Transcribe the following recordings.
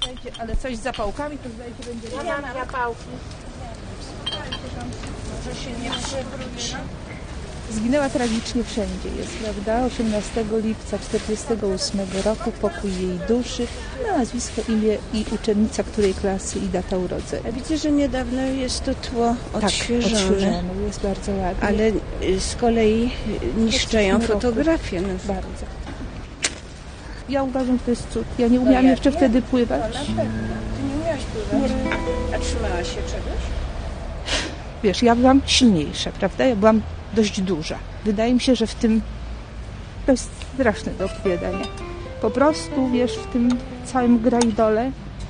Ale coś z zapałkami to zdaje się będzie... Ja mam zapałki. Może się nie przewróci. Zginęła tragicznie wszędzie jest, prawda? 18 lipca 1948 roku, pokój jej duszy, nazwisko, imię i uczennica której klasy i data urodzenia. Ja widzę, że niedawno jest to tło odświeżone. Tak, odświeżone, jest bardzo ładnie. Ale z kolei niszczeją fotografię. No. Bardzo. Ja uważam, że to jest cud. Ja nie umiałam jeszcze wtedy pływać. Ty nie umiałaś pływać? A trzymałaś się czegoś? Wiesz, ja byłam silniejsza, prawda? Ja byłam dość duża. Wydaje mi się, że w tym to jest straszne do opowiadania. Po prostu, wiesz, w tym całym grajdole,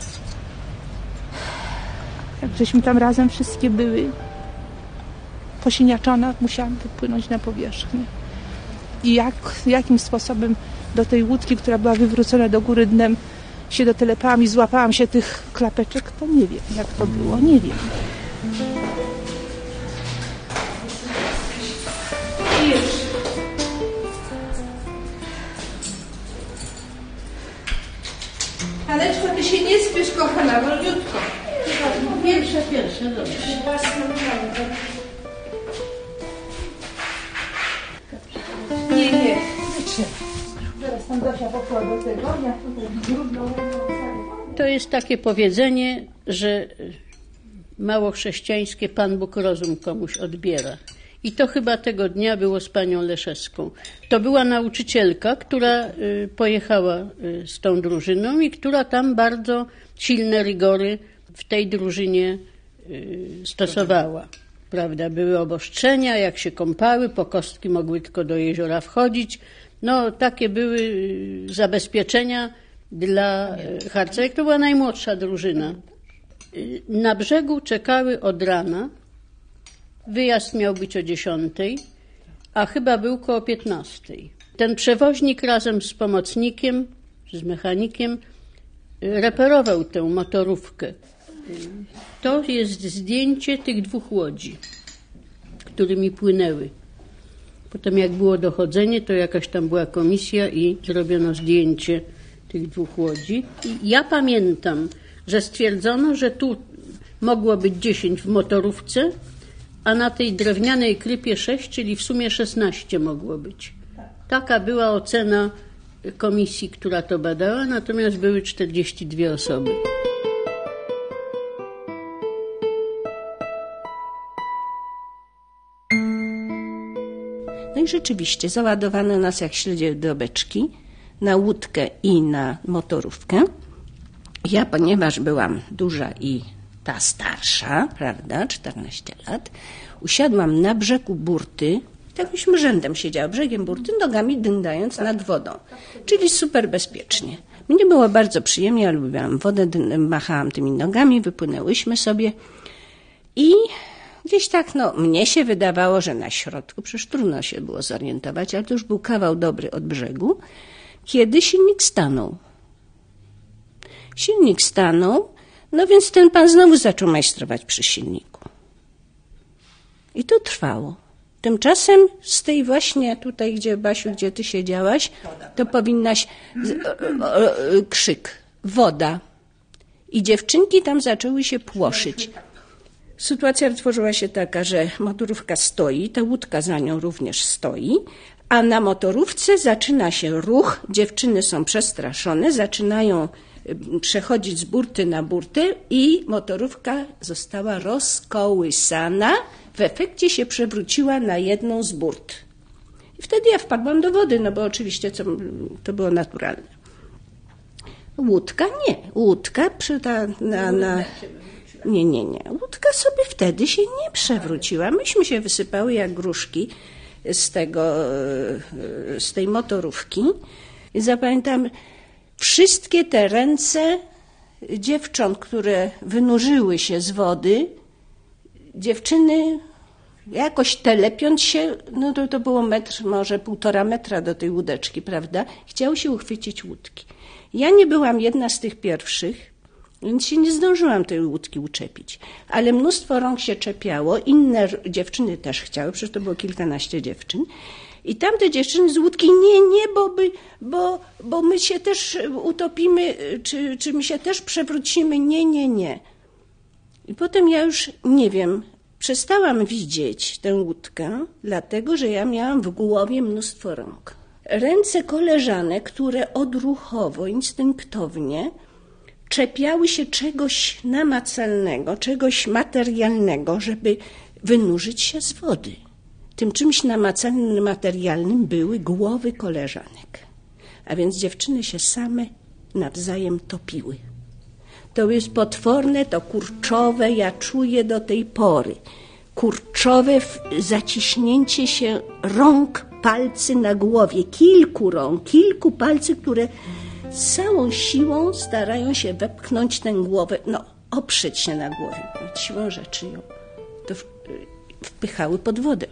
jak żeśmy tam razem wszystkie były, posiniaczona, musiałam wypłynąć na powierzchnię. I jakim sposobem do tej łódki, która była wywrócona do góry dnem, się dotelepałam i złapałam się tych klapeczek, to nie wiem, jak to było, nie wiem. Aleczko, ty się nie spiesz, kochana, wolniutko. Pierwsze, dobrze. Nie. Zaraz tam Dosia poszła do tego, ja tutaj brudną. To jest takie powiedzenie, że mało chrześcijańskie Pan Bóg rozum komuś odbiera. I to chyba tego dnia było z panią Leszewską. To była nauczycielka, która pojechała z tą drużyną i która tam bardzo silne rygory w tej drużynie stosowała. Prawda? Były obostrzenia, jak się kąpały, po kostki mogły tylko do jeziora wchodzić. No, takie były zabezpieczenia dla harcerek. To była najmłodsza drużyna. Na brzegu czekały od rana. Wyjazd miał być o 10:00, a chyba był koło 15:00. Ten przewoźnik razem z pomocnikiem, z mechanikiem reperował tę motorówkę. To jest zdjęcie tych dwóch łodzi, którymi płynęły. Potem jak było dochodzenie, to jakaś tam była komisja i zrobiono zdjęcie tych dwóch łodzi. I ja pamiętam, że stwierdzono, że tu mogło być 10 w motorówce, a na tej drewnianej krypie 6, czyli w sumie 16 mogło być. Taka była ocena komisji, która to badała, natomiast były 42 osoby. No i rzeczywiście załadowano nas jak śledzie do beczki na łódkę i na motorówkę. Ja, ponieważ byłam duża i ta starsza, prawda, 14 lat, usiadłam na brzegu burty, takim rzędem siedziała brzegiem burty, nogami dyndając nad wodą, czyli super bezpiecznie. Mnie było bardzo przyjemnie, ja lubiłam wodę, machałam tymi nogami, wypłynęłyśmy sobie i gdzieś tak, no, mnie się wydawało, że na środku, przecież trudno się było zorientować, ale to już był kawał dobry od brzegu, kiedy silnik stanął. Silnik stanął, no więc ten pan znowu zaczął majstrować przy silniku. I to trwało. Tymczasem z tej właśnie tutaj, gdzie Basiu, gdzie ty siedziałaś, to powinnaś krzyk, woda. I dziewczynki tam zaczęły się płoszyć. Sytuacja wytworzyła się taka, że motorówka stoi, ta łódka za nią również stoi, a na motorówce zaczyna się ruch, dziewczyny są przestraszone, zaczynają przechodzić z burty na burtę i motorówka została rozkołysana, w efekcie się przewróciła na jedną z burt. I wtedy ja wpadłam do wody, no bo oczywiście to było naturalne. Łódka nie. Łódka Nie. Łódka sobie wtedy się nie przewróciła. Myśmy się wysypały jak gruszki z tej motorówki. I zapamiętam wszystkie te ręce dziewcząt, które wynurzyły się z wody, dziewczyny jakoś telepiąc się, no to było metr, może 1,5 metra do tej łódeczki, prawda? Chciały się uchwycić łódki. Ja nie byłam jedna z tych pierwszych, więc się nie zdążyłam tej łódki uczepić. Ale mnóstwo rąk się czepiało, inne dziewczyny też chciały, przecież to było kilkanaście dziewczyn. I tamte dziewczyny z łódki, nie, bo my się też utopimy, czy my się też przewrócimy, nie. I potem ja już, nie wiem, przestałam widzieć tę łódkę, dlatego, że ja miałam w głowie mnóstwo rąk. Ręce koleżanek, które odruchowo, instynktownie czepiały się czegoś namacalnego, czegoś materialnego, żeby wynurzyć się z wody. Tym czymś namacalnym, materialnym były głowy koleżanek. A więc dziewczyny się same nawzajem topiły. To jest potworne, to kurczowe, ja czuję do tej pory. Kurczowe zaciśnięcie się rąk, palcy na głowie, kilku rąk, kilku palcy, które z całą siłą starają się wepchnąć tę głowę, oprzeć się na głowie, siłą rzeczy ją to wpychały pod wodę.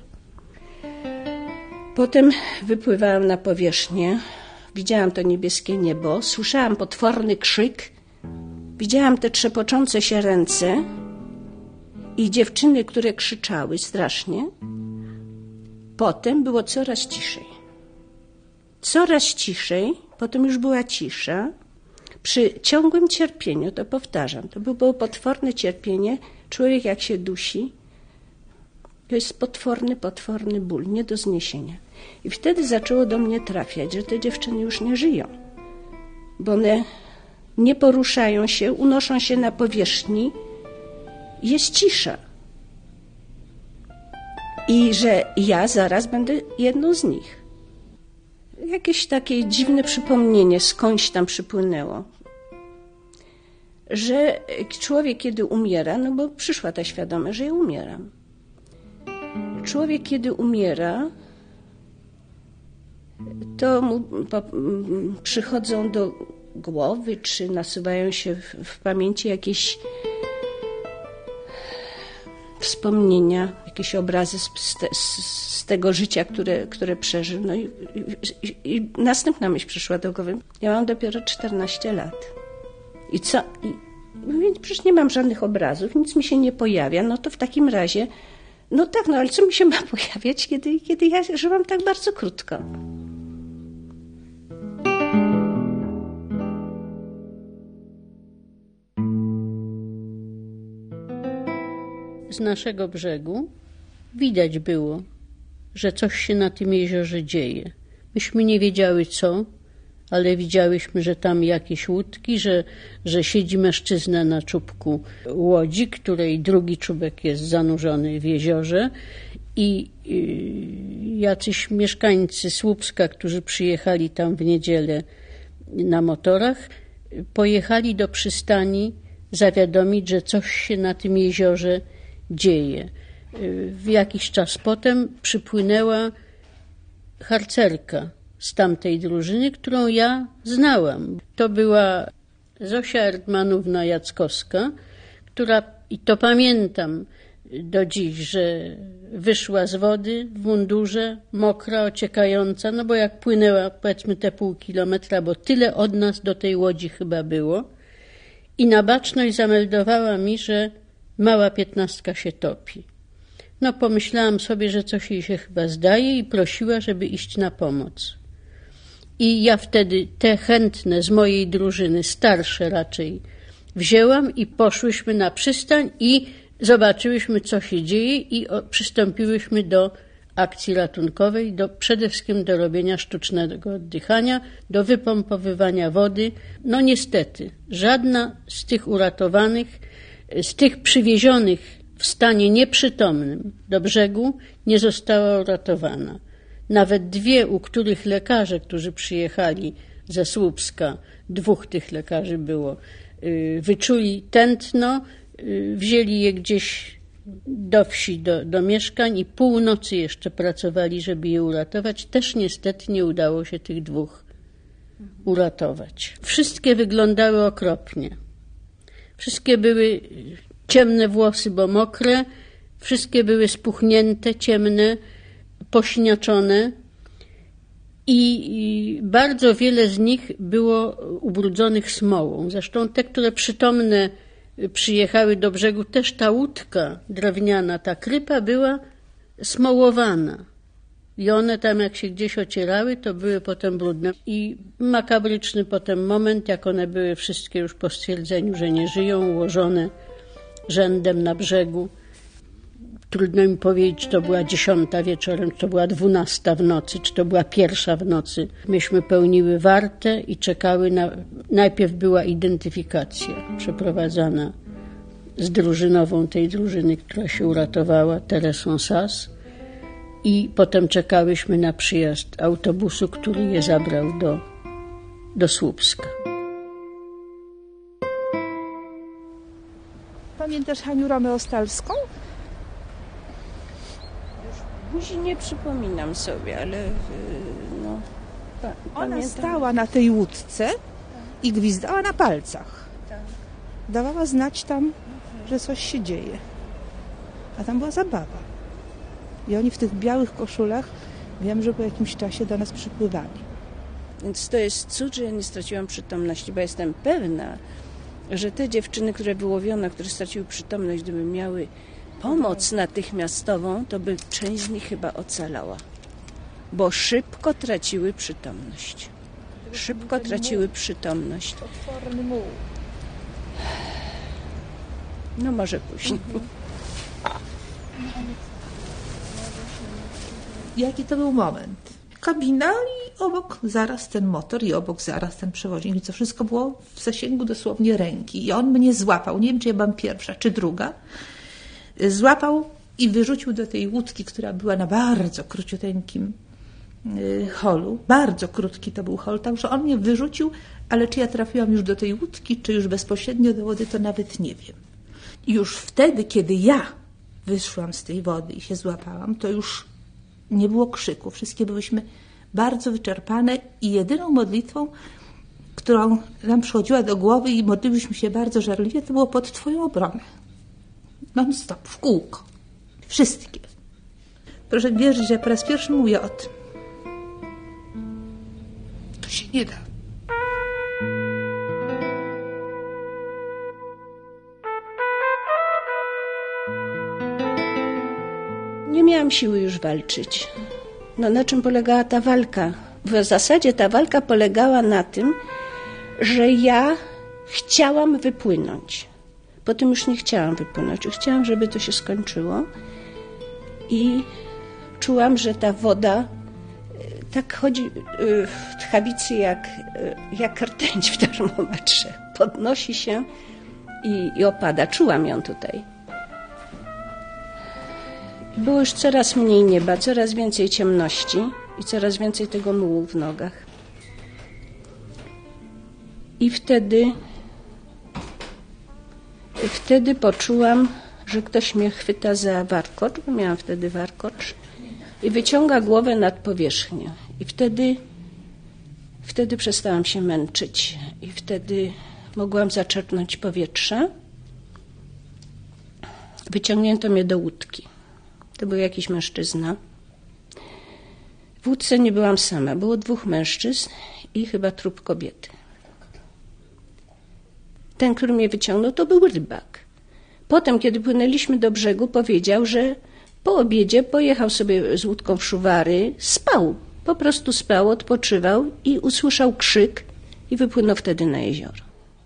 Potem wypływałam na powierzchnię, widziałam to niebieskie niebo, słyszałam potworny krzyk, widziałam te trzepoczące się ręce i dziewczyny, które krzyczały strasznie. Potem było coraz ciszej. Coraz ciszej, potem już była cisza. Przy ciągłym cierpieniu, to powtarzam, to było potworne cierpienie. Człowiek jak się dusi, to jest potworny ból, nie do zniesienia. I wtedy zaczęło do mnie trafiać, że te dziewczyny już nie żyją, bo one nie poruszają się, unoszą się na powierzchni, jest cisza. I że ja zaraz będę jedną z nich. Jakieś takie dziwne przypomnienie skądś tam przypłynęło, że człowiek kiedy umiera, bo przyszła ta świadomość, że ja umieram. Człowiek kiedy umiera, to mu przychodzą do głowy, czy nasuwają się w pamięci jakieś wspomnienia, jakieś obrazy z tego życia, które przeżył. I następna myśl przyszła do głowy. Ja mam dopiero 14 lat. I co? Przecież nie mam żadnych obrazów, nic mi się nie pojawia. To w takim razie, ale co mi się ma pojawiać, kiedy ja żyłam tak bardzo krótko? Z naszego brzegu widać było, że coś się na tym jeziorze dzieje. Myśmy nie wiedziały co, ale widziałyśmy, że tam jakieś łódki, że siedzi mężczyzna na czubku łodzi, której drugi czubek jest zanurzony w jeziorze i jacyś mieszkańcy Słupska, którzy przyjechali tam w niedzielę na motorach, pojechali do przystani zawiadomić, że coś się na tym jeziorze dzieje. W jakiś czas potem przypłynęła harcerka z tamtej drużyny, którą ja znałam. To była Zosia Erdmanówna Jackowska, która, i to pamiętam do dziś, że wyszła z wody w mundurze, mokra, ociekająca, bo jak płynęła powiedzmy te pół kilometra, bo tyle od nas do tej łodzi chyba było, i na baczność zameldowała mi, że mała 15 się topi. Pomyślałam sobie, że coś jej się chyba zdaje i prosiła, żeby iść na pomoc. I ja wtedy te chętne z mojej drużyny, starsze raczej, wzięłam i poszłyśmy na przystań i zobaczyłyśmy, co się dzieje i przystąpiłyśmy do akcji ratunkowej, przede wszystkim do robienia sztucznego oddychania, do wypompowywania wody. Niestety, żadna z tych uratowanych, z tych przywiezionych w stanie nieprzytomnym do brzegu nie została uratowana. Nawet dwie, u których lekarze, którzy przyjechali ze Słupska, 2 tych lekarzy było, wyczuli tętno, wzięli je gdzieś do wsi, do mieszkań i północy jeszcze pracowali, żeby je uratować. Też niestety nie udało się tych 2 uratować. Wszystkie wyglądały okropnie. Wszystkie były ciemne włosy, bo mokre, wszystkie były spuchnięte, ciemne, pośniaczone i bardzo wiele z nich było ubrudzonych smołą. Zresztą te, które przytomne przyjechały do brzegu, też ta łódka drewniana, ta krypa była smołowana. I one tam jak się gdzieś ocierały, to były potem brudne. I makabryczny potem moment, jak one były wszystkie już po stwierdzeniu, że nie żyją, ułożone rzędem na brzegu. Trudno mi powiedzieć, czy to była 10 wieczorem, czy to była 12 w nocy, czy to była 1 w nocy. Myśmy pełniły wartę i czekały na... Najpierw była identyfikacja przeprowadzana z drużynową tej drużyny, która się uratowała, Teresą Sas. I potem czekałyśmy na przyjazd autobusu, który je zabrał do Słupska. Pamiętasz Haniu Romeo Stalską? Buzi nie przypominam sobie, ale no... Ona stała na tej łódce i gwizdała na palcach. Dawała znać tam, że coś się dzieje. A tam była zabawa. I oni w tych białych koszulach, wiem, że po jakimś czasie do nas przypływali. Więc to jest cud, że ja nie straciłam przytomności, bo jestem pewna, że te dziewczyny, które wyłowiono, które straciły przytomność, gdyby miały pomoc natychmiastową, to by część z nich chyba ocalała. Bo szybko traciły przytomność. Szybko traciły przytomność. Potworny muł. No może później. Jaki to był moment? Kabina i obok zaraz ten motor i obok zaraz ten przewoźnik. I to wszystko było w zasięgu dosłownie ręki. I on mnie złapał. Nie wiem, czy ja byłam pierwsza, czy druga. Złapał i wyrzucił do tej łódki, która była na bardzo króciuteńkim holu. Bardzo krótki to był hol, także on mnie wyrzucił, ale czy ja trafiłam już do tej łódki, czy już bezpośrednio do wody, to nawet nie wiem. I już wtedy, kiedy ja wyszłam z tej wody i się złapałam, to już nie było krzyku. Wszystkie byłyśmy bardzo wyczerpane i jedyną modlitwą, którą nam przychodziła do głowy i modliłyśmy się bardzo żarliwie, to było pod Twoją obronę. Non stop, w kółko. Wszystkie. Proszę wierzyć, że po raz pierwszy mówię o tym. To się nie da. Nie miałam siły już walczyć. No na czym polegała ta walka? W zasadzie ta walka polegała na tym, że ja chciałam wypłynąć. Potem już nie chciałam wypłynąć. Chciałam, żeby to się skończyło. I czułam, że ta woda tak chodzi w tchawicy jak rtęć w termometrze. Podnosi się i opada. Czułam ją tutaj. Było już coraz mniej nieba, coraz więcej ciemności i coraz więcej tego mułu w nogach. I wtedy poczułam, że ktoś mnie chwyta za warkocz, bo miałam wtedy warkocz, i wyciąga głowę nad powierzchnię. I wtedy przestałam się męczyć i wtedy mogłam zaczerpnąć powietrza. Wyciągnięto mnie do łódki. To był jakiś mężczyzna. W łódce nie byłam sama. Było 2 mężczyzn i chyba trup kobiety. Ten, który mnie wyciągnął, to był rybak. Potem, kiedy płynęliśmy do brzegu, powiedział, że po obiedzie pojechał sobie z łódką w Szuwary, spał. Po prostu spał, odpoczywał i usłyszał krzyk i wypłynął wtedy na jezioro.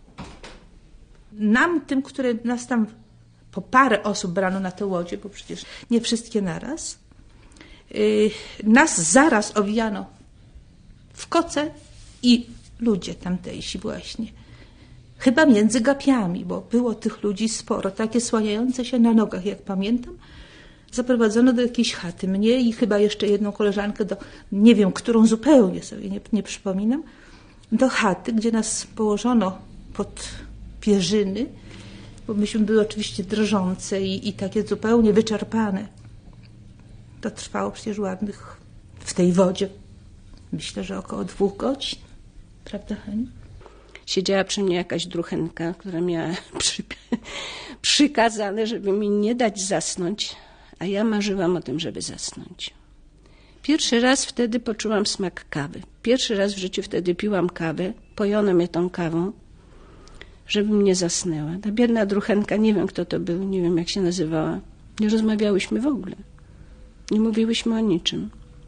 Nam, tym, które nas tam po parę osób brano na te łodzie, bo przecież nie wszystkie naraz, nas zaraz owijano w koce i ludzie tamtejsi właśnie. Chyba między gapiami, bo było tych ludzi sporo, takie słaniające się na nogach, jak pamiętam. Zaprowadzono do jakiejś chaty mnie i chyba jeszcze jedną koleżankę, nie wiem, którą zupełnie sobie nie przypominam, do chaty, gdzie nas położono pod pierzyny, bo myśmy były oczywiście drżące i takie zupełnie wyczerpane. To trwało przecież ładnych w tej wodzie, myślę, że około 2 godzin. Prawda, Haniu? Siedziała przy mnie jakaś druchenka, która miała przykazane, żeby mi nie dać zasnąć, a ja marzyłam o tym, żeby zasnąć. Pierwszy raz wtedy poczułam smak kawy. Pierwszy raz w życiu wtedy piłam kawę, pojono mnie tą kawą, żebym nie zasnęła. Ta biedna druchenka, nie wiem kto to był, nie wiem jak się nazywała. Nie rozmawiałyśmy w ogóle. Nie mówiłyśmy o niczym.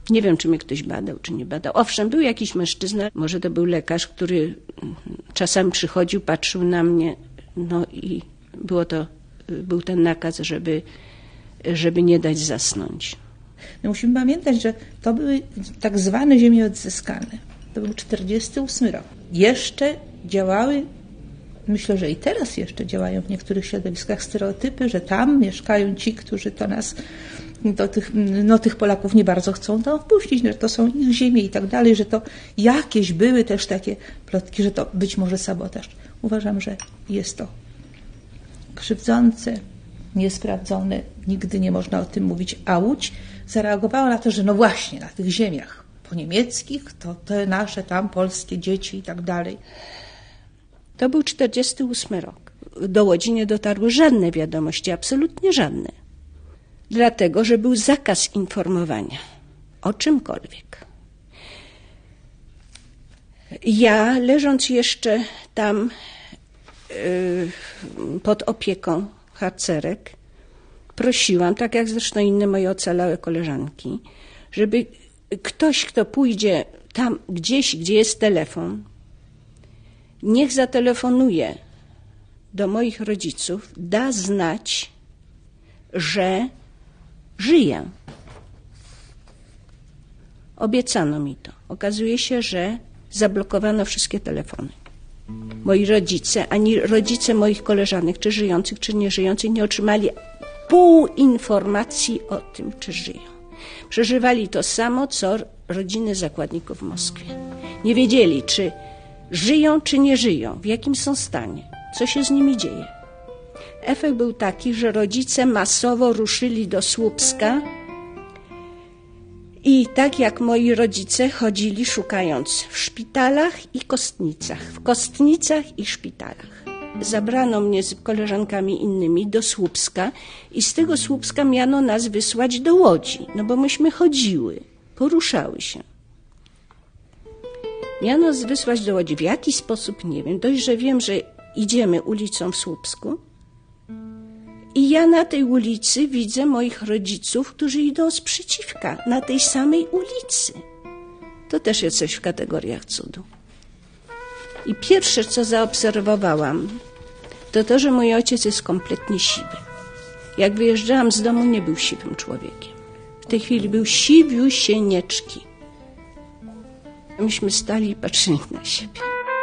Nie wiem, czy mnie ktoś badał, czy nie badał. Owszem, był jakiś mężczyzna, może to był lekarz, który czasami przychodził, patrzył na mnie, no i był ten nakaz, żeby nie dać zasnąć. My musimy pamiętać, że to były tak zwane ziemie odzyskane. To był 1948 rok. Jeszcze działały, myślę, że i teraz jeszcze działają w niektórych środowiskach stereotypy, że tam mieszkają ci, którzy to nas, tych Polaków nie bardzo chcą tam wpuścić, że to są ich ziemie i tak dalej, że to jakieś były też takie plotki, że to być może sabotaż. Uważam, że jest to krzywdzące, niesprawdzone, nigdy nie można o tym mówić, a Łódź zareagowała na to, że no właśnie na tych ziemiach poniemieckich to te nasze tam polskie dzieci i tak dalej. To był 1948 rok. Do Łodzi nie dotarły żadne wiadomości, absolutnie żadne. Dlatego, że był zakaz informowania o czymkolwiek. Ja, leżąc jeszcze tam pod opieką harcerek, prosiłam, tak jak zresztą inne moje ocalałe koleżanki, żeby ktoś, kto pójdzie tam gdzieś, gdzie jest telefon, niech zatelefonuje do moich rodziców, da znać, że żyję. Obiecano mi to. Okazuje się, że zablokowano wszystkie telefony. Moi rodzice, ani rodzice moich koleżanek, czy żyjących, czy nieżyjących, nie otrzymali pół informacji o tym, czy żyją. Przeżywali to samo, co rodziny zakładników w Moskwie. Nie wiedzieli, czy żyją, czy nie żyją, w jakim są stanie, co się z nimi dzieje. Efekt był taki, że rodzice masowo ruszyli do Słupska i tak jak moi rodzice chodzili szukając w szpitalach i kostnicach, w kostnicach i szpitalach. Zabrano mnie z koleżankami innymi do Słupska i z tego Słupska miano nas wysłać do Łodzi, no bo myśmy chodziły, poruszały się. Miano nas wysłać do Łodzi. W jaki sposób, nie wiem. Dość, że wiem, że idziemy ulicą w Słupsku i ja na tej ulicy widzę moich rodziców, którzy idą sprzeciwka, na tej samej ulicy. To też jest coś w kategoriach cudu. I pierwsze, co zaobserwowałam, to, że mój ojciec jest kompletnie siwy. Jak wyjeżdżałam z domu, nie był siwym człowiekiem. W tej chwili był siwiusieńeczki. Myśmy stali i patrzyli na siebie.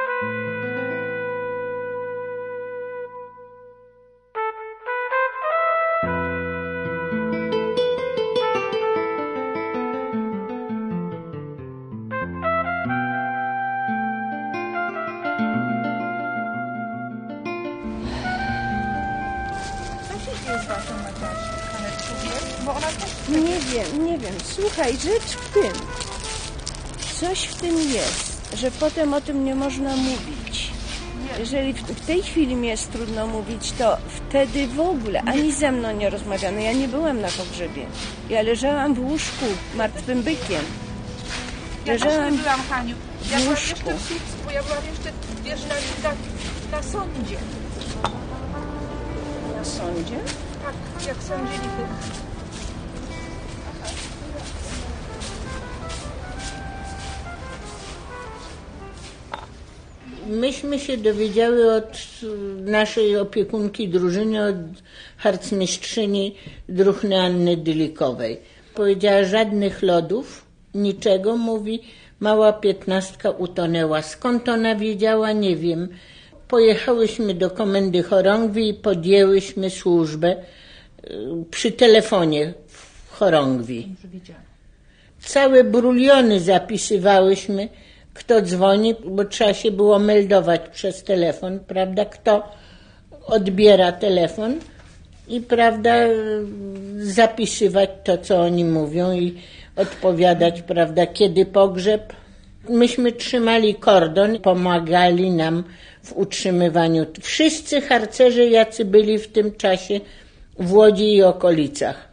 Nie wiem. Słuchaj, rzecz w tym. Coś w tym jest, że potem o tym nie można mówić. Jeżeli w tej chwili mi jest trudno mówić, to wtedy w ogóle ani ze mną nie rozmawiano. Ja nie byłam na pogrzebie. Ja leżałam w łóżku martwym bykiem. Ja też nie byłam, Haniu. Ja byłam łóżku. jeszcze w Słupsku, ja byłam jeszcze, wiesz, na sądzie. Na sądzie? Tak, jak sądzili tych. Myśmy się dowiedziały od naszej opiekunki drużyny, od harcmistrzyni druhny Anny Dylikowej. Powiedziała, żadnych lodów, niczego, mówi, mała 15 utonęła. Skąd ona wiedziała, nie wiem. Pojechałyśmy do komendy chorągwi i podjęłyśmy służbę przy telefonie w chorągwi. Całe bruliony zapisywałyśmy, kto dzwoni, bo trzeba się było meldować przez telefon, prawda, kto odbiera telefon i, prawda, zapisywać to, co oni mówią i odpowiadać, prawda, kiedy pogrzeb. Myśmy trzymali kordon, pomagali nam w utrzymywaniu. Wszyscy harcerze, jacy byli w tym czasie w Łodzi i okolicach.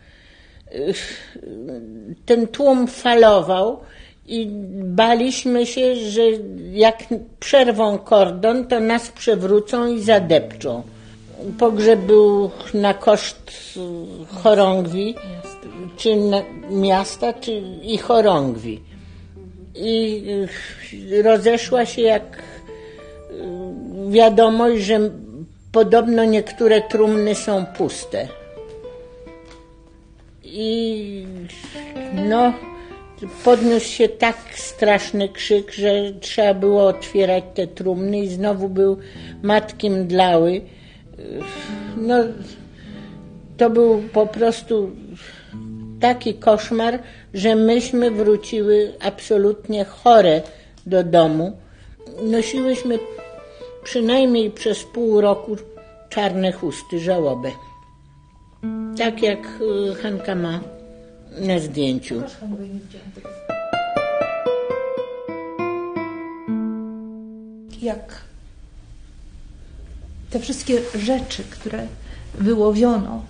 Ten tłum falował i baliśmy się, że jak przerwą kordon, to nas przewrócą i zadepczą. pogrzeb był na koszt chorągwi, czy miasta, czy i chorągwi. I rozeszła się jak wiadomość, że podobno niektóre trumny są puste. I no, podniósł się tak straszny krzyk, że trzeba było otwierać te trumny i znowu matki mdlały. No, to był po prostu taki koszmar, że myśmy wróciły absolutnie chore do domu. Nosiłyśmy przynajmniej przez pół roku czarne chusty, żałobę. Tak jak Hanka ma na zdjęciu. Jak te wszystkie rzeczy, które wyłowiono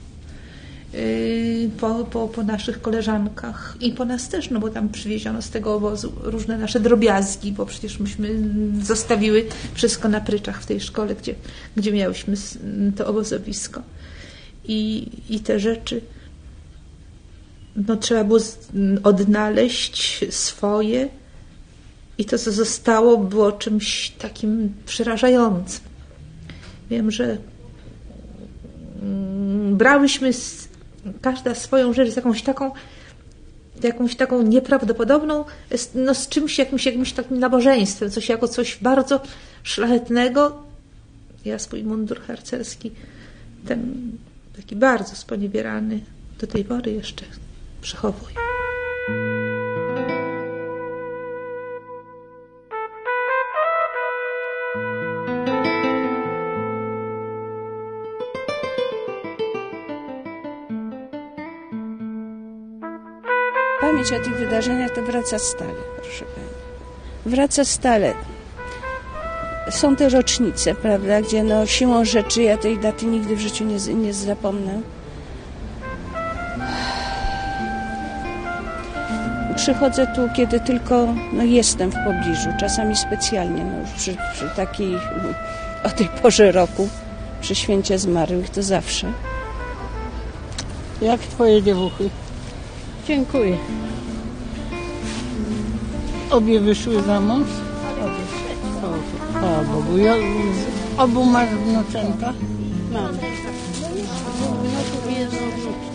po naszych koleżankach i po nas też, no bo tam przywieziono z tego obozu różne nasze drobiazgi, bo przecież myśmy zostawiły wszystko na pryczach w tej szkole, gdzie miałyśmy to obozowisko. I te rzeczy no, trzeba było odnaleźć swoje i to, co zostało, było czymś takim przerażającym. Wiem, że brałyśmy każda swoją rzecz z jakąś taką nieprawdopodobną, no z czymś, jakimś takim nabożeństwem, coś jako coś bardzo szlachetnego. Ja swój mundur harcerski, ten taki bardzo sponiewierany, do tej pory jeszcze przechowuję. Pamięć o tych wydarzeniach to wraca stale, proszę pani. Wraca stale. Są te rocznice, prawda, gdzie no siłą rzeczy ja tej daty nigdy w życiu nie zapomnę. Przychodzę tu, kiedy tylko jestem w pobliżu, czasami specjalnie, przy takiej, o tej porze roku, przy święcie zmarłych, to zawsze. Jak twoje dziewuchy? Dziękuję. Obie wyszły za mąż? O Bogu, obu masz wnuczęta? Mam. Wnuków jest wnuczki.